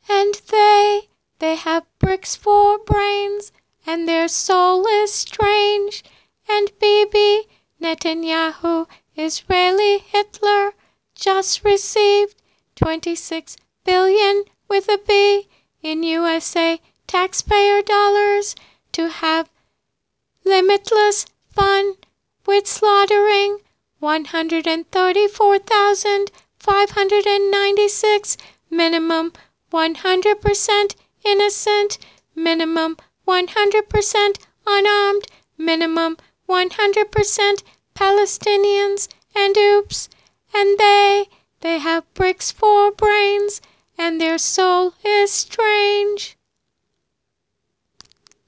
And they have bricks for brains, and their soul is strange. And Bibi Netanyahu, Israeli Hitler, just received 26 billion with a B in USA taxpayer dollars to have limitless fun with slaughtering 134,596 minimum 100% innocent, minimum 100% unarmed, minimum 100% Palestinians, and oops, and they have bricks for brains, and their soul is strange.